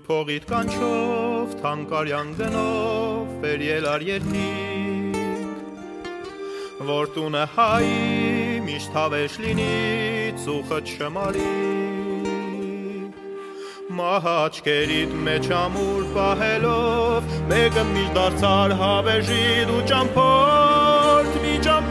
փողիդ կանչով թանկարյան գնով ֆերիելար երկինք որ տունը հայի միշտ հավերժ լինի ծուխը չմարի մահաճկերիդ մեջ ամուր պահելով մեկը միշտ դարձար հավերժիդ ու ճամփորդ մի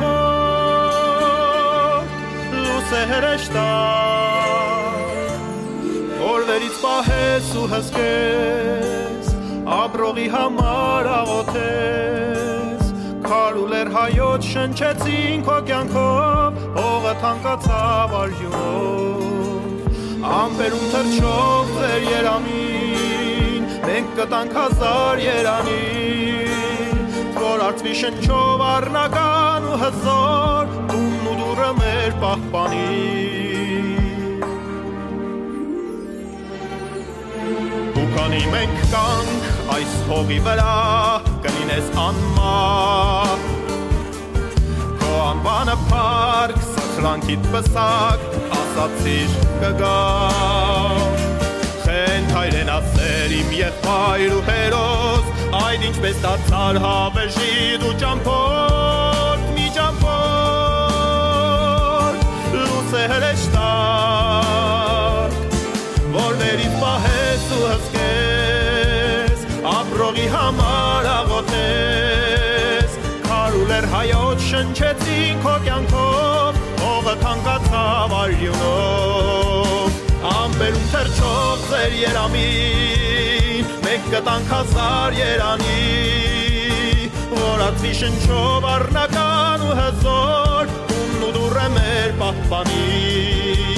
ճամփորդ լուսե հրեշտար որ վերից պահես ու հսկես ապրողի համար աղոթես քարուլեր հայոց շնչեցին քո կյանքով հողը թանկացավ արյունով ամպերում թրջով ձեր երանին մենք կտանք հազար երանին որ արծվի շնչով առնական ու հզոր տունն ու դուռը մեր պահպանի Քանի մենք կանք այս հողի վրա կլինես անմահ Քո անվանը փառք սխրանքիդ պսակ ասացիր կգա Խենթայրեն ասեր իմ եղբայր ու հերոս այդ ինչպես դարձար հավերժիդ ու ճամփորդ մի ճամփորդ լուսե հրեշտակ որ վերից պահես ու հսկես ապրողի համար աղոթես քարուլեր հայոց շնչեցին քո կյանքով հողը թանկացավ արյունով ամպերում թրջով ձեր երամին մենք կտանք հազար երանի որ ածվի շնչով առնական ու հզոր տունն ու դուռը մեր պահպանի